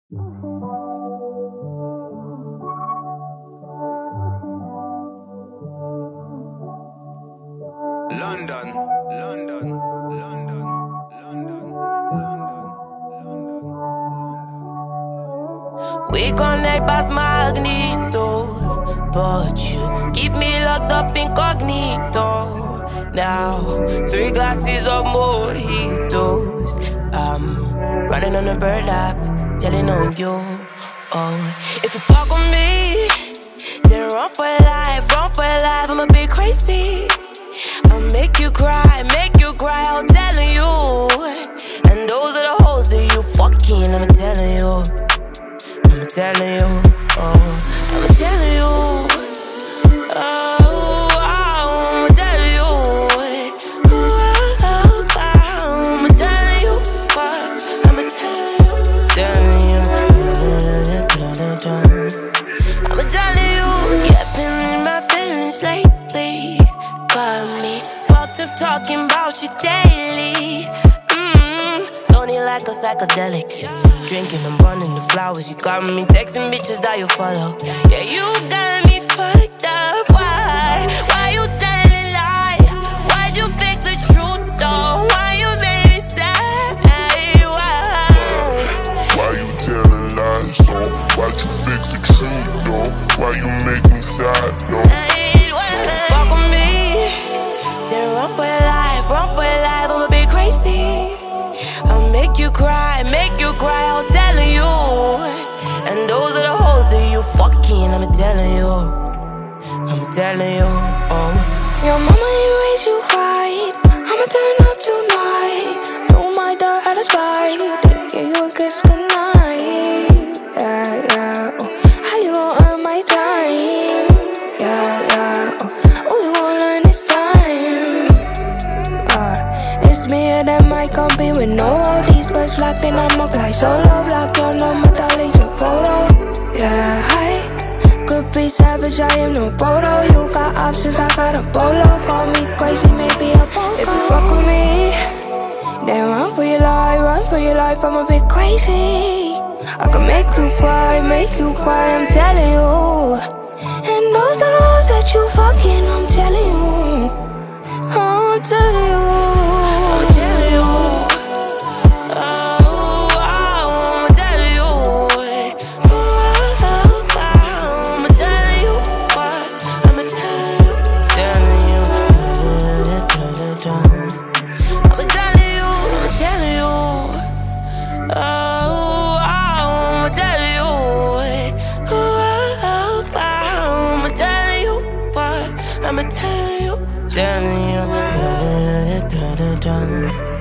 London, London, London, London, London. We connect as magneto, but you keep me locked up incognito. Now, 3 glasses of mojitos. I'm running on a bird app, telling on you. Oh, if you fuck with me, then run for your life, run for your life. I'm a bit crazy. I'll make you cry, I'm telling you. And those are the hoes that you fucking, I'm telling you. I'm telling you, oh, I'm telling you. Oh, I'm telling you. I'm telling you, I'm telling you. I'm telling you, you've been in my feelings lately. Got me fucked up talking about you daily. Stony like a psychedelic. Drinking and burning the flowers. You got me texting bitches that you follow. Yeah, you got me fucked up. Why you telling lies? Why'd you fix the truth though? Why you made me sad? Why you telling lies though? Why'd you fix the truth though? Why you make me sad though? Fuck with me, then run for your life, I'm a bit crazy. I'll make you cry, I'm telling you. And those are the hoes that you fucking, I'm telling you. Oh, your mama ain't raised you right. I'ma turn up tonight. Don't mind the other spite. Give you a kiss goodnight. Yeah. Oh, how you gon' earn my time? Yeah. Oh, you gon' learn this time. It's me and that might compete with no these birds locked in. I'ma fly solo, block your number, delete your photo. Yeah, hi. Could be savage, I am no photo. You got options, I got a bolo. Call me crazy, maybe a photo. If you fuck with me, then run for your life, I'm a bit crazy. I can make you cry, I'm telling you. And those are those that you fucking, I'm telling you. I'm telling you. I'ma tell you.